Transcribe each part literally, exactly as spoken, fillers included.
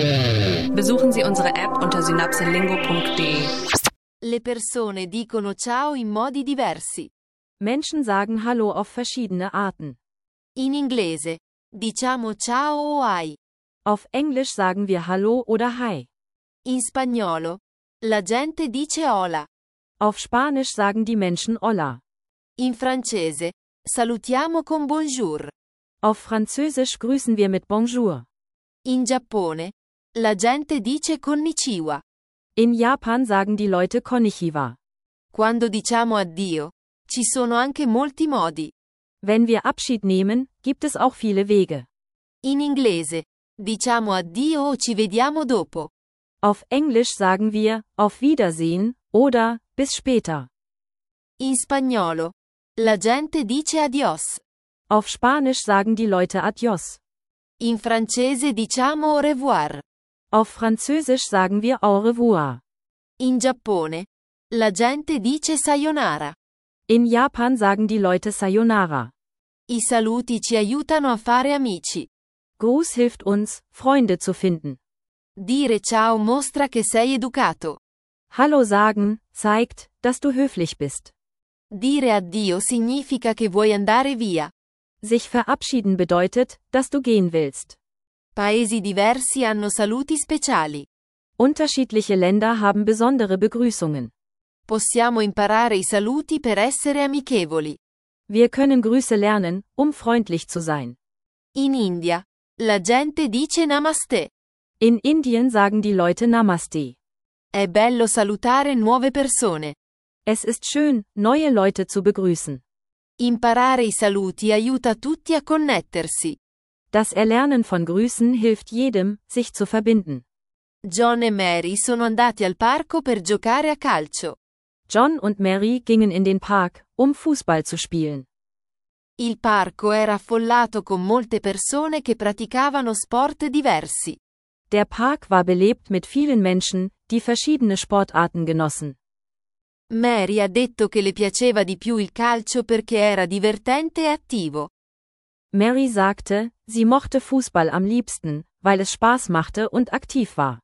Besuchen Sie unsere App unter synapselingo punkt de. Le persone dicono ciao in modi diversi. Menschen sagen Hallo auf verschiedene Arten. In inglese, diciamo ciao o hi. Auf Englisch sagen wir Hallo oder Hi. In spagnolo, la gente dice hola. Auf Spanisch sagen die Menschen Hola. In francese, salutiamo con bonjour. Auf Französisch grüßen wir mit Bonjour. In Giappone, la gente dice konnichiwa. In Japan sagen die Leute Konnichiwa. Quando diciamo addio, ci sono anche molti modi. Wenn wir Abschied nehmen, gibt es auch viele Wege. In inglese, diciamo addio o ci vediamo dopo. Auf Englisch sagen wir Auf Wiedersehen oder bis später. In spagnolo, la gente dice adios. Auf Spanisch sagen die Leute Adios. In francese diciamo au revoir. Auf Französisch sagen wir Au revoir. In Giappone, la gente dice sayonara. In Japan sagen die Leute Sayonara. I saluti ci aiutano a fare amici. Gruß hilft uns, Freunde zu finden. Dire ciao mostra che sei educato. Hallo sagen, zeigt, dass du höflich bist. Dire addio significa che vuoi andare via. Sich verabschieden bedeutet, dass du gehen willst. Paesi diversi hanno saluti speciali. Unterschiedliche Länder haben besondere Begrüßungen. Possiamo imparare i saluti per essere amichevoli. Wir können Grüße lernen, um freundlich zu sein. In India, la gente dice namaste. In Indien sagen die Leute Namaste. È bello salutare nuove persone. Es ist schön, neue Leute zu begrüßen. Imparare i saluti aiuta tutti a connettersi. Das Erlernen von Grüßen hilft jedem, sich zu verbinden. John e Mary sono andati al parco per giocare a calcio. John und Mary gingen in den Park, um Fußball zu spielen. Il parco era affollato con molte persone che praticavano sport diversi. Der Park war belebt mit vielen Menschen, die verschiedene Sportarten genossen. Mary ha detto che le piaceva di più il calcio perché era divertente e attivo. Mary sagte, sie mochte Fußball am liebsten, weil es Spaß machte und aktiv war.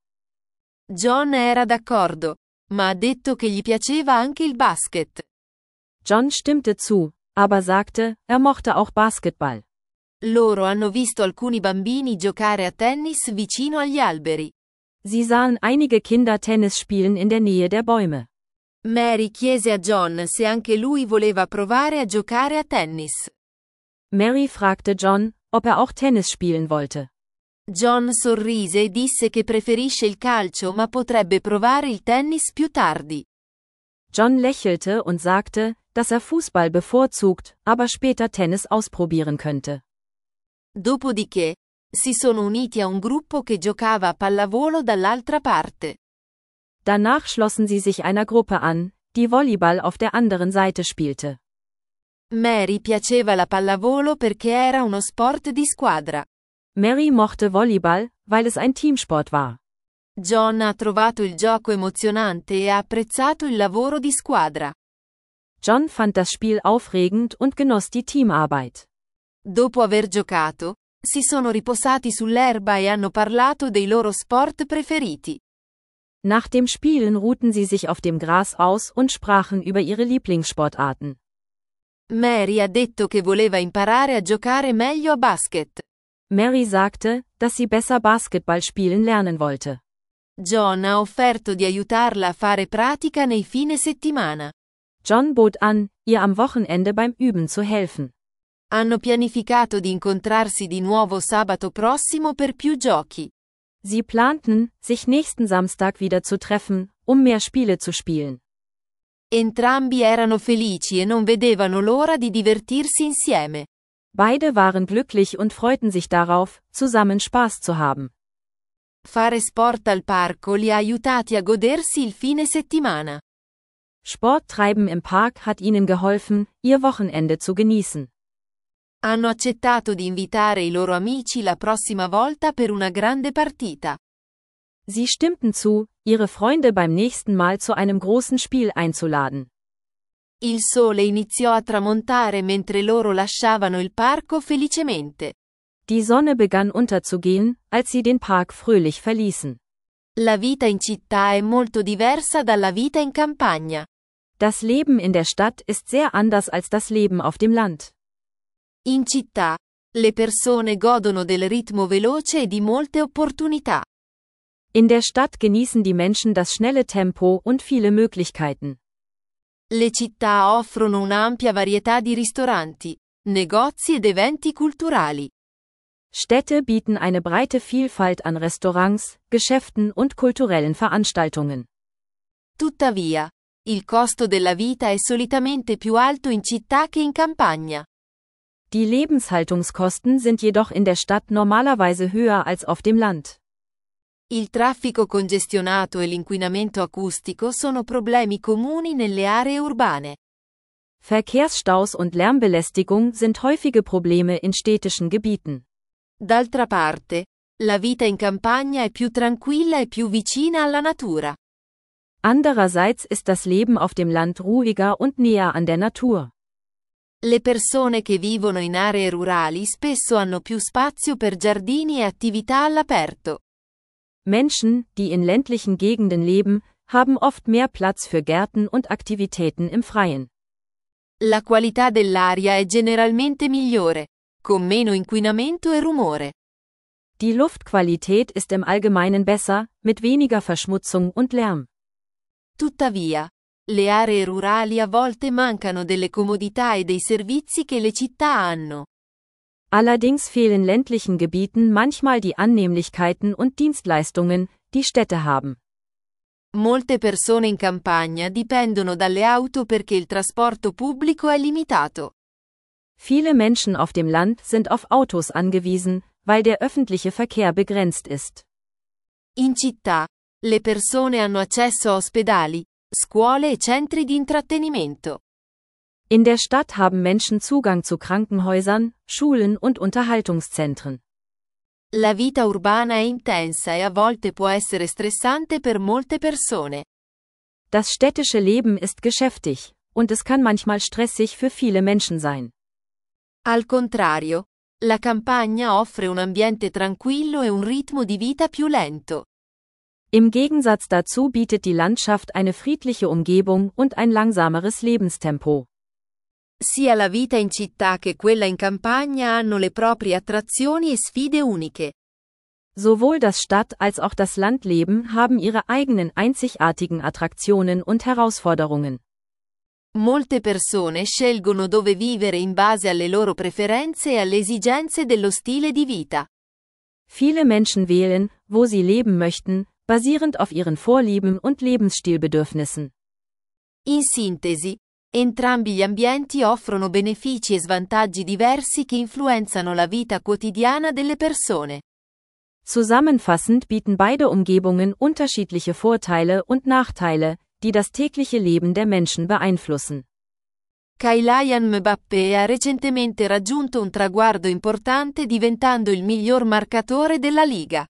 John era d'accordo, ma ha detto che gli piaceva anche il basket. John stimmte zu, aber sagte, er mochte auch Basketball. Loro hanno visto alcuni bambini giocare a tennis vicino agli alberi. Sie sahen einige Kinder Tennis spielen in der Nähe der Bäume. Mary chiese a John se anche lui voleva provare a giocare a tennis. Mary fragte John, ob er auch Tennis spielen wollte. John sorrise e disse che preferisce il calcio ma potrebbe provare il tennis più tardi. John lächelte und sagte, dass er Fußball bevorzugt, aber später Tennis ausprobieren könnte. Dopodiché, si sono uniti a un gruppo che giocava a pallavolo dall'altra parte. Danach schlossen sie sich einer Gruppe an, die Volleyball auf der anderen Seite spielte. Mary piaceva la pallavolo perché era uno sport di squadra. Mary mochte Volleyball, weil es ein Teamsport war. John ha trovato il gioco emozionante e ha apprezzato il lavoro di squadra. John fand das Spiel aufregend und genoss die Teamarbeit. Dopo aver giocato, si sono riposati sull'erba e hanno parlato dei loro sport preferiti. Nach dem Spielen ruhten sie sich auf dem Gras aus und sprachen über ihre Lieblingssportarten. Mary ha detto che voleva imparare a giocare meglio a basket. Mary sagte, dass sie besser Basketball spielen lernen wollte. John ha offerto di aiutarla a fare pratica nei fine settimana. John bot an, ihr am Wochenende beim Üben zu helfen. Hanno pianificato di incontrarsi di nuovo sabato prossimo per più giochi. Sie planten, sich nächsten Samstag wieder zu treffen, um mehr Spiele zu spielen. Entrambi erano felici e non vedevano l'ora di divertirsi insieme. Beide waren glücklich und freuten sich darauf, zusammen Spaß zu haben. Fare sport al parco li ha aiutati a godersi il fine settimana. Sport treiben im Park hat ihnen geholfen, ihr Wochenende zu genießen. Hanno accettato di invitare i loro amici la prossima volta per una grande partita. Sie stimmten zu, ihre Freunde beim nächsten Mal zu einem großen Spiel einzuladen. Il sole iniziò a tramontare mentre loro lasciavano il parco felicemente. Die Sonne begann unterzugehen, als sie den Park fröhlich verließen. La vita in città è molto diversa dalla vita in campagna. Das Leben in der Stadt ist sehr anders als das Leben auf dem Land. In città, le persone godono del ritmo veloce e di molte opportunità. In der Stadt genießen die Menschen das schnelle Tempo und viele Möglichkeiten. Le città offrono un'ampia varietà di ristoranti, negozi ed eventi culturali. Städte bieten eine breite Vielfalt an Restaurants, Geschäften und kulturellen Veranstaltungen. Tuttavia, il costo della vita è solitamente più alto in città che in campagna. Die Lebenshaltungskosten sind jedoch in der Stadt normalerweise höher als auf dem Land. Il traffico congestionato e l'inquinamento acustico sono problemi comuni nelle aree urbane. Verkehrsstaus und Lärmbelästigung sind häufige Probleme in städtischen Gebieten. D'altra parte, la vita in campagna è più tranquilla e più vicina alla natura. Andererseits ist das Leben auf dem Land ruhiger und näher an der Natur. Le persone che vivono in aree rurali spesso hanno più spazio per giardini e attività all'aperto. Menschen, die in ländlichen Gegenden leben, haben oft mehr Platz für Gärten und Aktivitäten im Freien. La qualità dell'aria è generalmente migliore, con meno inquinamento e rumore. Die Luftqualität ist im Allgemeinen besser, mit weniger Verschmutzung und Lärm. Tuttavia, le aree rurali a volte mancano delle comodità e dei servizi che le città hanno. Allerdings fehlen ländlichen Gebieten manchmal die Annehmlichkeiten und Dienstleistungen, die Städte haben. Molte persone in campagna dipendono dalle auto perché il trasporto pubblico è limitato. Viele Menschen auf dem Land sind auf Autos angewiesen, weil der öffentliche Verkehr begrenzt ist. In città, le persone hanno accesso a ospedali, scuole e centri di intrattenimento. In der Stadt haben Menschen Zugang zu Krankenhäusern, Schulen und Unterhaltungszentren. La vita urbana è intensa e a volte può essere stressante per molte persone. Das städtische Leben ist geschäftig, und es kann manchmal stressig für viele Menschen sein. Al contrario, la campagna offre un ambiente tranquillo e un ritmo di vita più lento. Im Gegensatz dazu bietet die Landschaft eine friedliche Umgebung und ein langsameres Lebenstempo. Sia la vita in città che quella in campagna hanno le proprie attrazioni e sfide uniche. Sowohl das Stadt- als auch das Landleben haben ihre eigenen einzigartigen Attraktionen und Herausforderungen. Molte persone scelgono dove vivere in base alle loro preferenze e alle esigenze dello stile di vita. Viele Menschen wählen, wo sie leben möchten, basierend auf ihren Vorlieben und Lebensstilbedürfnissen. In sintesi, entrambi gli ambienti offrono benefici e svantaggi diversi che influenzano la vita quotidiana delle persone. Zusammenfassend bieten beide Umgebungen unterschiedliche Vorteile und Nachteile, die das tägliche Leben der Menschen beeinflussen. Kylian Mbappé ha recentemente raggiunto un traguardo importante diventando il miglior marcatore della Liga.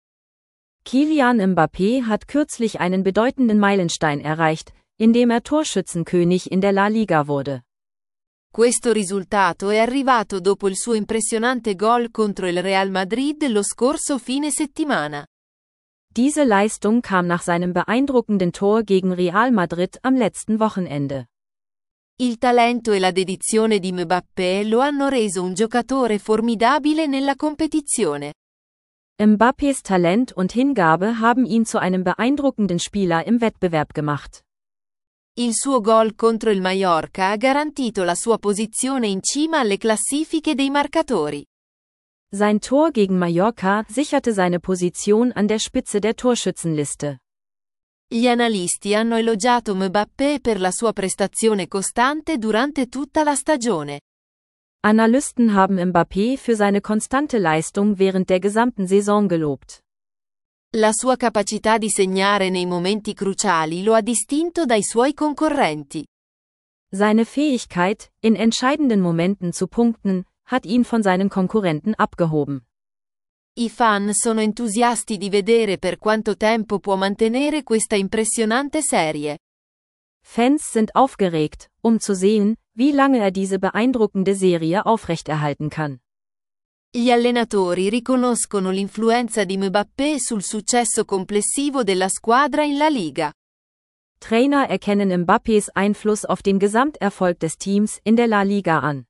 Kylian Mbappé hat kürzlich einen bedeutenden Meilenstein erreicht, indem er Torschützenkönig in der La Liga wurde. Questo risultato è arrivato dopo il suo impressionante gol contro il Real Madrid lo scorso fine settimana. Diese Leistung kam nach seinem beeindruckenden Tor gegen Real Madrid am letzten Wochenende. Il talento e la dedizione di Mbappé lo hanno reso un giocatore formidabile nella competizione. Mbappés Talent und Hingabe haben ihn zu einem beeindruckenden Spieler im Wettbewerb gemacht. Il suo gol contro il Mallorca ha garantito la sua posizione in cima alle classifiche dei marcatori. Sein Tor gegen Mallorca sicherte seine Position an der Spitze der Torschützenliste. Gli analisti hanno elogiato Mbappé per la sua prestazione costante durante tutta la stagione. Analysten haben Mbappé für seine konstante Leistung während der gesamten Saison gelobt. La sua capacità di segnare nei momenti cruciali lo ha distinto dai suoi concorrenti. Seine Fähigkeit, in entscheidenden Momenten zu punkten, hat ihn von seinen Konkurrenten abgehoben. I fan sono entusiasti di vedere per quanto tempo può mantenere questa impressionante serie. Fans sind aufgeregt, um zu sehen, wie lange er diese beeindruckende Serie aufrechterhalten kann. Gli allenatori riconoscono l'influenza di Mbappé sul successo complessivo della squadra in La Liga. Trainer erkennen Mbappés Einfluss auf den Gesamterfolg des Teams in der La Liga an.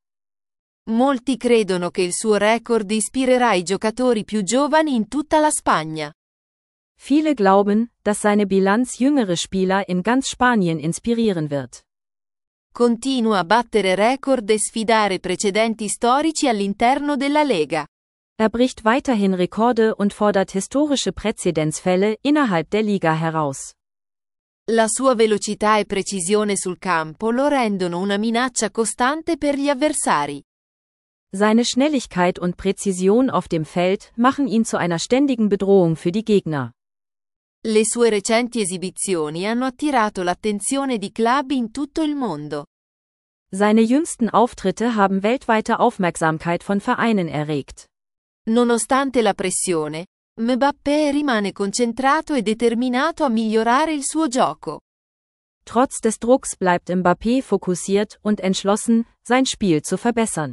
Molti credono che il suo record ispirerà i giocatori più giovani in tutta la Spagna. Viele glauben, dass seine Bilanz jüngere Spieler in ganz Spanien inspirieren wird. Continua a battere record e sfidare precedenti storici all'interno della Lega. Er bricht weiterhin Rekorde und fordert historische Präzedenzfälle innerhalb der Liga heraus. La sua velocità e precisione sul campo lo rendono una minaccia costante per gli avversari. Seine Schnelligkeit und Präzision auf dem Feld machen ihn zu einer ständigen Bedrohung für die Gegner. Le sue recenti esibizioni hanno attirato l'attenzione di club in tutto il mondo. Seine jüngsten Auftritte haben weltweite Aufmerksamkeit von Vereinen erregt. Nonostante la pressione, Mbappé rimane concentrato e determinato a migliorare il suo gioco. Trotz des Drucks bleibt Mbappé fokussiert und entschlossen, sein Spiel zu verbessern.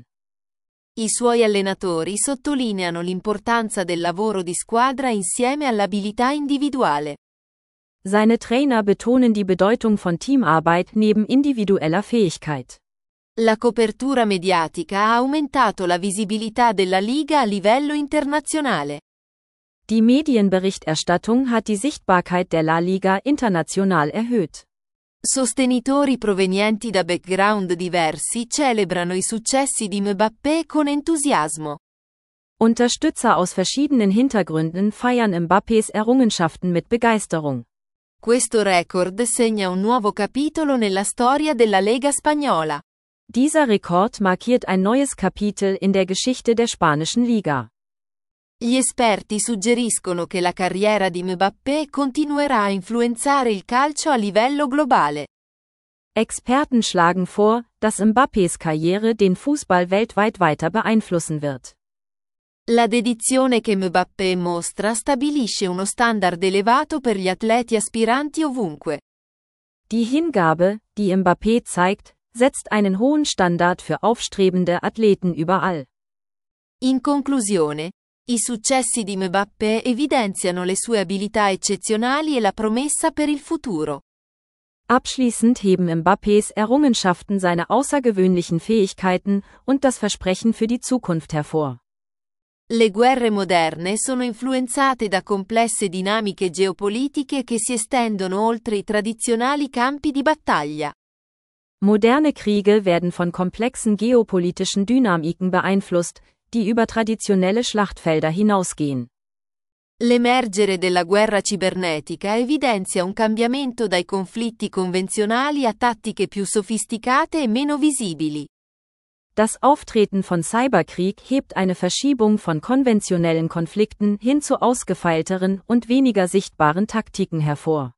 I suoi allenatori sottolineano l'importanza del lavoro di squadra insieme all'abilità individuale. Seine Trainer betonen die Bedeutung von Teamarbeit neben individueller Fähigkeit. La copertura mediatica ha aumentato la visibilità della Liga a livello internazionale. Die Medienberichterstattung hat die Sichtbarkeit der La Liga international erhöht. Sostenitori provenienti da background diversi celebrano i successi di Mbappé con entusiasmo. Unterstützer aus verschiedenen Hintergründen feiern Mbappés Errungenschaften mit Begeisterung. Questo record segna un nuovo capitolo nella storia della Lega spagnola. Dieser Rekord markiert ein neues Kapitel in der Geschichte der spanischen Liga. Gli esperti suggeriscono che la carriera di Mbappé continuerà a influenzare il calcio a livello globale. Experten schlagen vor, dass Mbappés Karriere den Fußball weltweit weiter beeinflussen wird. La dedizione che Mbappé mostra stabilisce uno standard elevato per gli atleti aspiranti ovunque. Die Hingabe, die Mbappé zeigt, setzt einen hohen Standard für aufstrebende Athleten überall. In conclusione, i successi di Mbappé evidenziano le sue abilità eccezionali e la promessa per il futuro. Abschließend heben Mbappés Errungenschaften seine außergewöhnlichen Fähigkeiten und das Versprechen für die Zukunft hervor. Le guerre moderne sono influenzate da complesse dinamiche geopolitiche che si estendono oltre i tradizionali campi di battaglia. Moderne Kriege werden von komplexen geopolitischen Dynamiken beeinflusst, die über traditionelle Schlachtfelder hinausgehen. L'emergere della guerra cibernetica evidenzia un cambiamento dai conflitti convenzionali a tattiche più sofisticate e meno visibili. Das Auftreten von Cyberkrieg hebt eine Verschiebung von konventionellen Konflikten hin zu ausgefeilteren und weniger sichtbaren Taktiken hervor.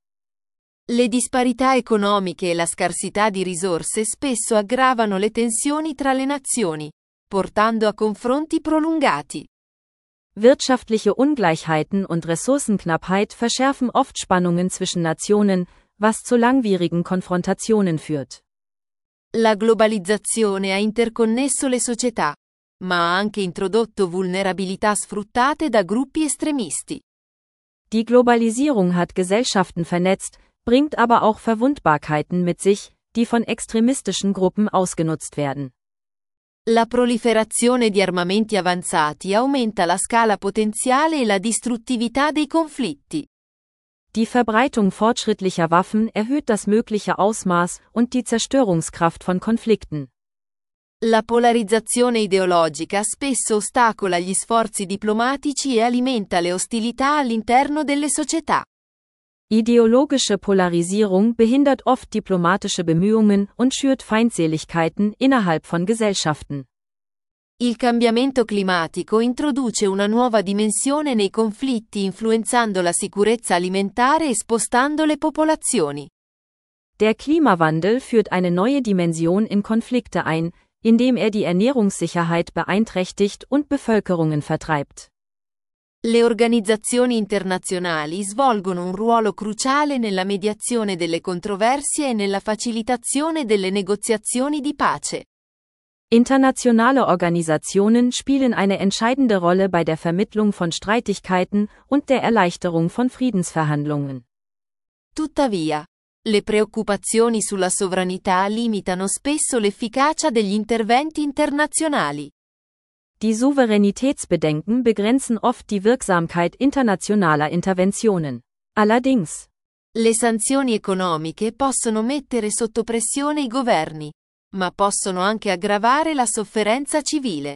Le disparità economiche e la scarsità di risorse spesso aggravano le tensioni tra le nazioni, portando a confronti prolungati. Wirtschaftliche Ungleichheiten und Ressourcenknappheit verschärfen oft Spannungen zwischen Nationen, was zu langwierigen Konfrontationen führt. La globalizzazione ha interconnesso le società, ma ha anche introdotto vulnerabilità sfruttate da gruppi estremisti. Die Globalisierung hat Gesellschaften vernetzt, bringt aber auch Verwundbarkeiten mit sich, die von extremistischen Gruppen ausgenutzt werden. La proliferazione di armamenti avanzati aumenta la scala potenziale e la distruttività dei conflitti. Die Verbreitung fortschrittlicher Waffen erhöht das mögliche Ausmaß und die Zerstörungskraft von Konflikten. La polarizzazione ideologica spesso ostacola gli sforzi diplomatici e alimenta le ostilità all'interno delle società. Ideologische Polarisierung behindert oft diplomatische Bemühungen und schürt Feindseligkeiten innerhalb von Gesellschaften. Il cambiamento climatico introduce una nuova dimensione nei conflitti influenzando la sicurezza alimentare e spostando le popolazioni. Der Klimawandel führt eine neue Dimension in Konflikte ein, indem er die Ernährungssicherheit beeinträchtigt und Bevölkerungen vertreibt. Le organizzazioni internazionali svolgono un ruolo cruciale nella mediazione delle controversie e nella facilitazione delle negoziazioni di pace. Internationale Organisationen spielen eine entscheidende Rolle bei der Vermittlung von Streitigkeiten und der Erleichterung von Friedensverhandlungen. Tuttavia, le preoccupazioni sulla sovranità limitano spesso l'efficacia degli interventi internazionali. Die Souveränitätsbedenken begrenzen oft die Wirksamkeit internationaler Interventionen. Allerdings, le sanzioni economiche possono mettere sotto pressione i governi, ma possono anche aggravare la sofferenza civile.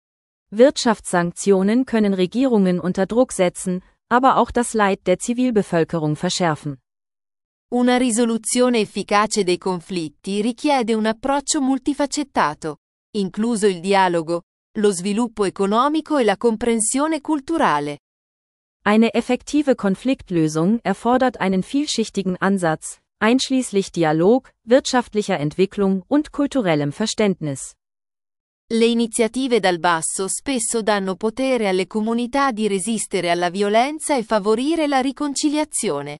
Wirtschaftssanktionen können Regierungen unter Druck setzen, aber auch das Leid der Zivilbevölkerung verschärfen. Una risoluzione efficace dei conflitti richiede un approccio multifacettato, incluso il dialogo, lo sviluppo economico e la comprensione culturale. Eine effektive Konfliktlösung erfordert einen vielschichtigen Ansatz, einschließlich Dialog, wirtschaftlicher Entwicklung und kulturellem Verständnis. Le iniziative dal basso spesso danno potere alle comunità di resistere alla violenza e favorire la riconciliazione.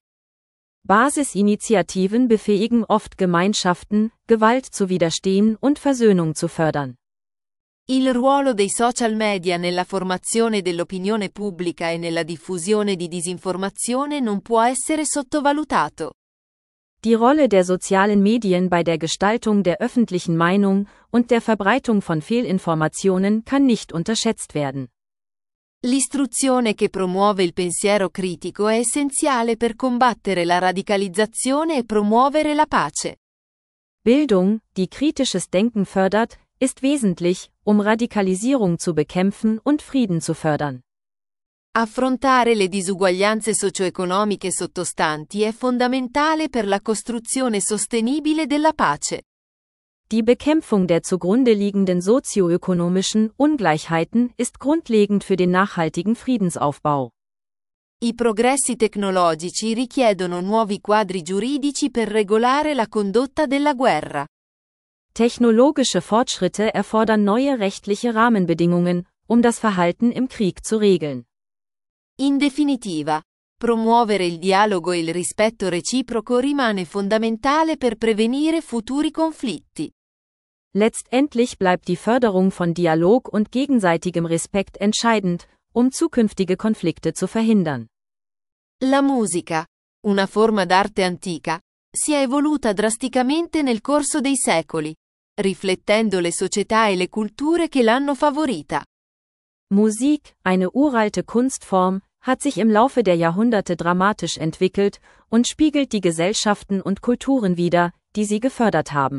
Basisinitiativen befähigen oft Gemeinschaften, Gewalt zu widerstehen und Versöhnung zu fördern. Il ruolo dei social media nella formazione dell'opinione pubblica e nella diffusione di disinformazione non può essere sottovalutato. Die Rolle der sozialen Medien bei der Gestaltung der öffentlichen Meinung und der Verbreitung von Fehlinformationen kann nicht unterschätzt werden. L'istruzione che promuove il pensiero critico è essenziale per combattere la radicalizzazione e promuovere la pace. Bildung, die kritisches Denken fördert, ist wesentlich, um Radikalisierung zu bekämpfen und Frieden zu fördern. Affrontare le disuguaglianze socio-economiche sottostanti è fondamentale per la costruzione sostenibile della pace. Die Bekämpfung der zugrunde liegenden sozioökonomischen Ungleichheiten ist grundlegend für den nachhaltigen Friedensaufbau. I progressi tecnologici richiedono nuovi quadri giuridici per regolare la condotta della guerra. Technologische Fortschritte erfordern neue rechtliche Rahmenbedingungen, um das Verhalten im Krieg zu regeln. In definitiva, promuovere il dialogo e il rispetto reciproco rimane fondamentale per prevenire futuri conflitti. Letztendlich bleibt die Förderung von Dialog und gegenseitigem Respekt entscheidend, um zukünftige Konflikte zu verhindern. La musica, una forma d'arte antica, si è evoluta drasticamente nel corso dei secoli, riflettendo le società e le culture che l'hanno favorita. Musik, eine uralte Kunstform, hat sich im Laufe der Jahrhunderte dramatisch entwickelt und spiegelt die Gesellschaften und Kulturen wider, die sie gefördert haben.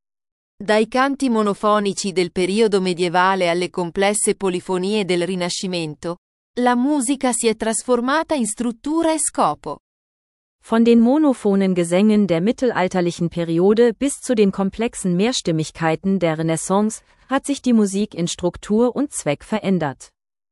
Dai canti monofonici del periodo medievale alle complesse polifonie del Rinascimento, la musica si è trasformata in struttura e scopo. Von den monophonen Gesängen der mittelalterlichen Periode bis zu den komplexen Mehrstimmigkeiten der Renaissance hat sich die Musik in Struktur und Zweck verändert.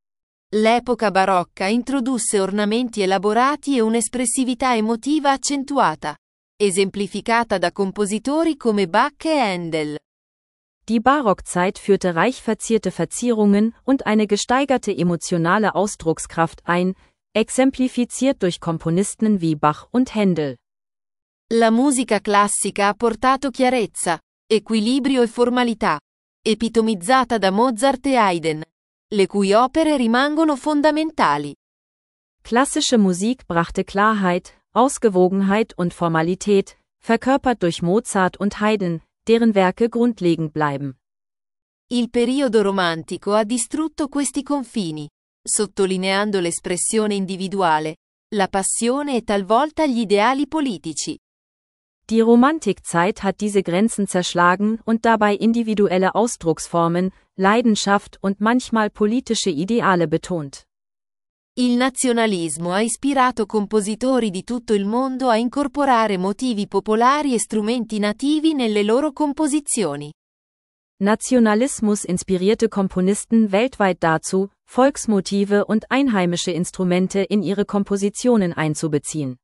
L'epoca barocca introdusse ornamenti elaborati e un'espressività emotiva accentuata, esemplificata da compositori come Bach e Händel. Die Barockzeit führte reich verzierte Verzierungen und eine gesteigerte emotionale Ausdruckskraft ein, exemplifiziert durch Komponisten wie Bach und Händel. La musica classica ha portato chiarezza, equilibrio e formalità, epitomizzata da Mozart e Haydn, le cui opere rimangono fondamentali. Klassische Musik brachte Klarheit, Ausgewogenheit und Formalität, verkörpert durch Mozart und Haydn, deren Werke grundlegend bleiben. Il periodo romantico ha distrutto questi confini, sottolineando l'espressione individuale, la passione e talvolta gli ideali politici. Die Romantikzeit hat diese Grenzen zerschlagen und dabei individuelle Ausdrucksformen, Leidenschaft und manchmal politische Ideale betont. Il nazionalismo ha ispirato compositori di tutto il mondo a incorporare motivi popolari e strumenti nativi nelle loro composizioni. Nationalismus inspirierte Komponisten weltweit dazu, Volksmotive und einheimische Instrumente in ihre Kompositionen einzubeziehen.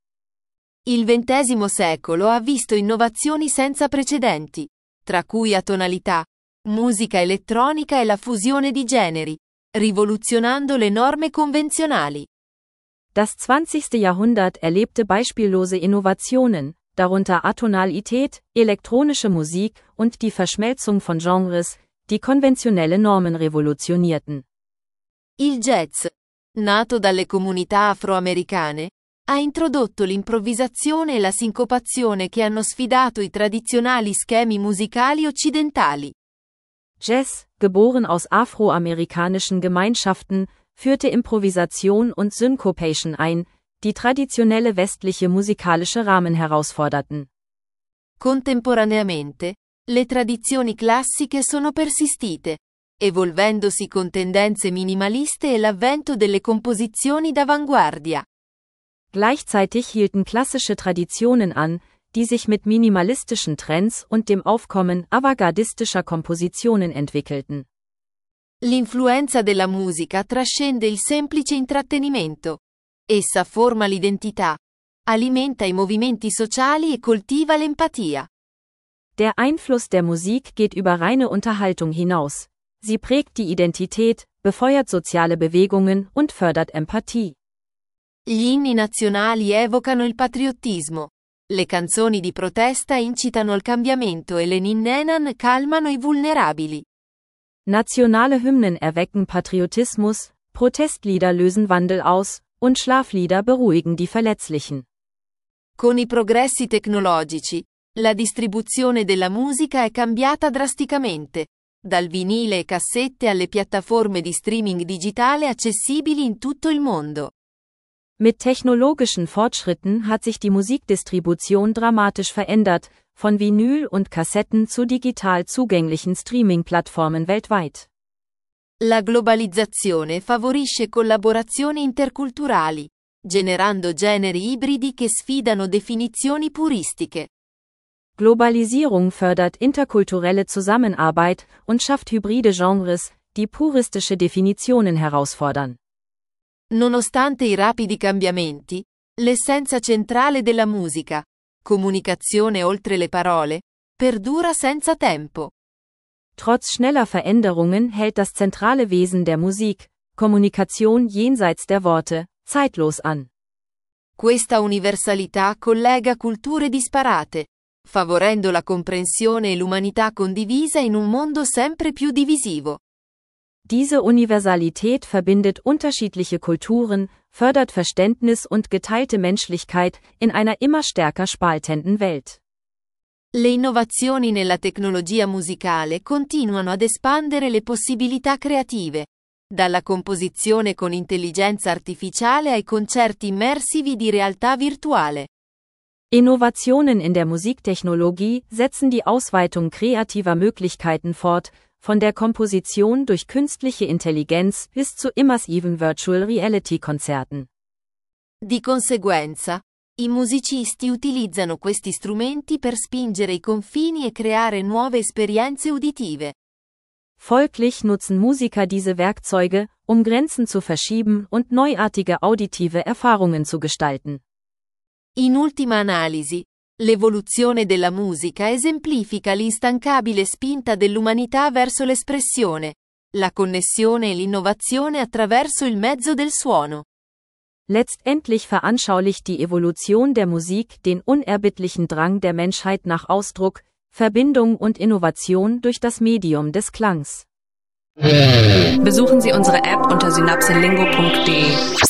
Il ventesimo secolo ha visto innovazioni senza precedenti, tra cui atonalità, musica elettronica e la fusione di generi, rivoluzionando le norme convenzionali. Das zwanzigste Jahrhundert erlebte beispiellose Innovationen, darunter Atonalität, elektronische Musik und die Verschmelzung von Genres, die konventionelle Normen revoluzionierten. Il jazz, nato dalle comunità afroamericane, ha introdotto l'improvvisazione e la sincopazione che hanno sfidato i tradizionali schemi musicali occidentali. Jazz, geboren aus afroamerikanischen Gemeinschaften, führte Improvisation und Syncopation ein, die traditionelle westliche musikalische Rahmen herausforderten. Contemporaneamente, le tradizioni classiche sono persistite, evolvendosi con tendenze minimaliste e l'avvento delle composizioni d'avanguardia. Gleichzeitig hielten klassische Traditionen an, die sich mit minimalistischen Trends und dem Aufkommen avantgardistischer Kompositionen entwickelten. L'influenza della musica trascende il semplice intrattenimento. Essa forma l'identità, alimenta i movimenti sociali e coltiva l'empatia. Der Einfluss der Musik geht über reine Unterhaltung hinaus. Sie prägt die Identität, befeuert soziale Bewegungen und fördert Empathie. Gli inni nazionali evocano il patriottismo. Le canzoni di protesta incitano al cambiamento e le ninnenan calmano i vulnerabili. Nationale Hymnen erwecken Patriotismus, Protestlieder lösen Wandel aus, und Schlaflieder beruhigen die Verletzlichen. Con i progressi tecnologici, la distribuzione della musica è cambiata drasticamente, dal vinile e cassette alle piattaforme di streaming digitale accessibili in tutto il mondo. Mit technologischen Fortschritten hat sich die Musikdistribution dramatisch verändert, von Vinyl und Kassetten zu digital zugänglichen Streaming-Plattformen weltweit. La globalizzazione favorisce collaborazioni interculturali, generando generi ibridi che sfidano definizioni puristiche. Globalisierung fördert interkulturelle Zusammenarbeit und schafft hybride Genres, die puristische Definitionen herausfordern. Nonostante i rapidi cambiamenti, l'essenza centrale della musica, comunicazione oltre le parole, perdura senza tempo. Trotz schneller Veränderungen hält das zentrale Wesen der Musik, Kommunikation jenseits der Worte, zeitlos an. Questa universalità collega culture disparate, favorendo la comprensione e l'umanità condivisa in un mondo sempre più divisivo. Diese Universalität verbindet unterschiedliche Kulturen, fördert Verständnis und geteilte Menschlichkeit in einer immer stärker spaltenden Welt. Le innovazioni nella tecnologia musicale continuano ad espandere le possibilità creative, dalla composizione con intelligenza artificiale ai concerti immersivi di realtà virtuale. Innovationen in der Musiktechnologie setzen die Ausweitung kreativer Möglichkeiten fort, von der Komposition durch künstliche Intelligenz bis zu immersiven Virtual Reality Konzerten. Di conseguenza, i musicisti utilizzano questi strumenti per spingere i confini e creare nuove esperienze uditive. Folglich nutzen Musiker diese Werkzeuge, um Grenzen zu verschieben und neuartige auditive Erfahrungen zu gestalten. In ultima analisi, l'evoluzione della musica esemplifica l'instancabile spinta dell'umanità verso l'espressione, la connessione e l'innovazione attraverso il mezzo del suono. Letztendlich veranschaulicht die Evolution der Musik den unerbittlichen Drang der Menschheit nach Ausdruck, Verbindung und Innovation durch das Medium des Klangs. Besuchen Sie unsere App unter synapselingo punkt de.